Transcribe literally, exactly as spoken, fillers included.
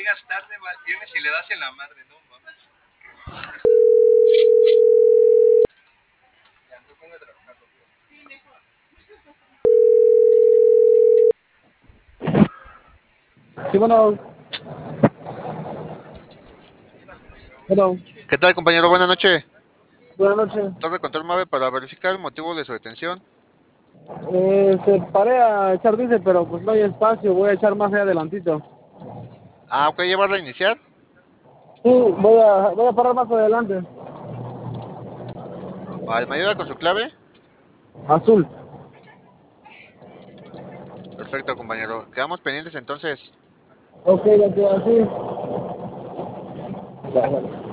llegas tarde, vienes y le das en la madre, no mames. Ya, me pongo a trabajar. Sí, mejor. Sí, bueno, bueno, ¿Qué tal, compañero? Buenas noches. buenas noches. Torre Control Mave para verificar el motivo de su detención. Eh, se paré a echar diésel, pero pues no hay espacio, voy a echar más allá adelantito. Ah, ok, ¿ya va a reiniciar? Sí, voy a, voy a parar más adelante. Vale, ¿me ayuda con su clave? Azul. Perfecto, compañero. Quedamos pendientes entonces. Ok, ya quedó así. Ya, ya.